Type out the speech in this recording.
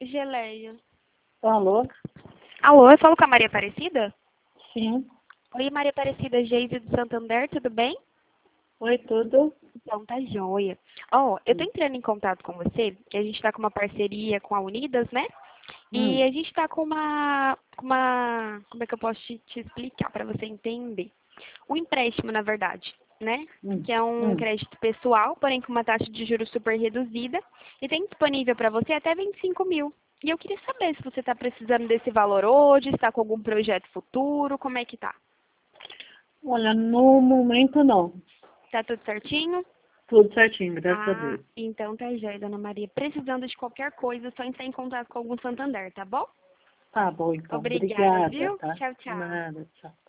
Geleia. Alô? Alô, eu falo com a Maria Aparecida? Sim. Oi, Maria Aparecida, Geise do Santander, tudo bem? Oi, tudo? Então, tá joia. Eu tô entrando em contato com você, que a gente tá com uma parceria com a Unidas, né? E Hum, a gente tá como é que eu posso te explicar para você entender? Um empréstimo, na verdade, né? hum, Que é um hum. crédito pessoal, porém com uma taxa de juros super reduzida. E tem disponível para você até 25 mil. E eu queria saber se você está precisando desse valor hoje, está com algum projeto futuro, como é que tá? Olha, no momento não. Tá tudo certinho? Tudo certinho, graças a Ah, Deus. então tá jóia, dona Maria. Precisando de qualquer coisa, é só entrar em contato com algum Santander, tá bom? Tá bom, então. Obrigada, Obrigada, viu? tá? Tchau, tchau. Nada, tchau.